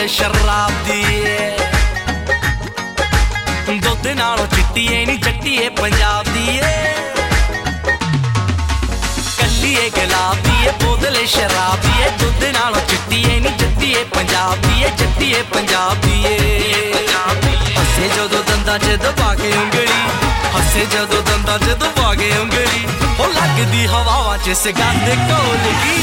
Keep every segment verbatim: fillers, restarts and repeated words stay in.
बोतल शराब दी दुध नालों चिट्टी नी चट्टी पंजाब दी कली गुलाब दी बोतल शराब दी दुध नालों चिट्टी नी चट्टी पंजाब दी चट्टी पंजाब दी हसे जदों दंदां च दबा के उंगली हसे जदों दंदां च दबा के उंगली हो लगदी हवावां च सगंध ढोलकी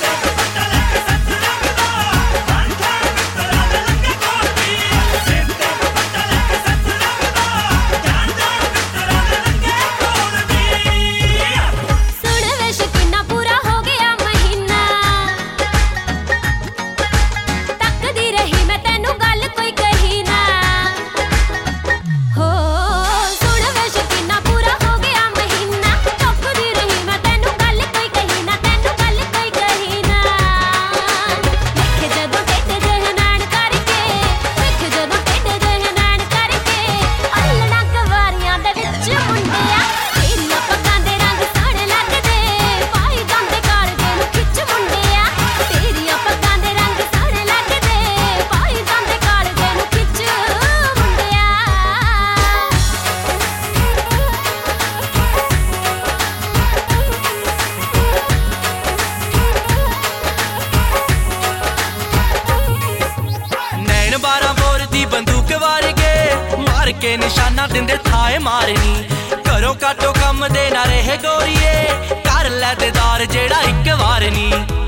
बंदूक वारगे मार के निशाना दिंदे थाए मारनी घरों काटो कम दे ना रहे गोरीए कर लै दीदार जेड़ा इक वार नी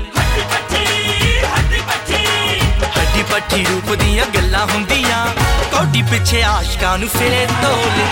हड्डी पट्टी रूप दियां गल्लां हुंदियां कोडी पिछे आशकां नूं फिरे तोलदी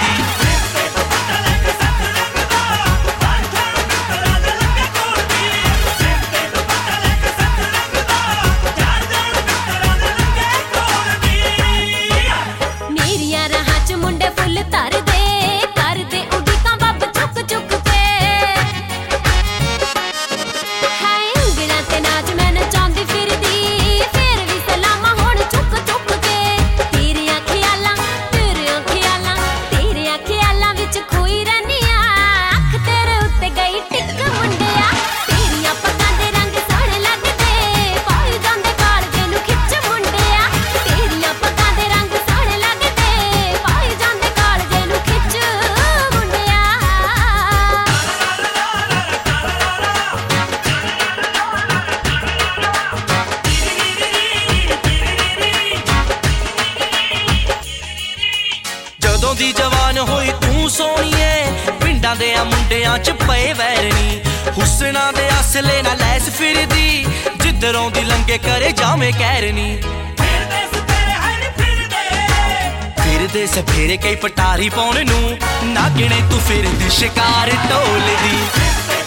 दी जवान होई तू सोनिए पिंडां दे मुंडियां च पए वैरनी हुस्ना दे असले ना लैस फिरदी जिधरों दी लंघे करे जावे कहरनी फिरदे सफेरे कई पटारी पाउण नूं नागिणे तू फिरदी शिकार ढोलदी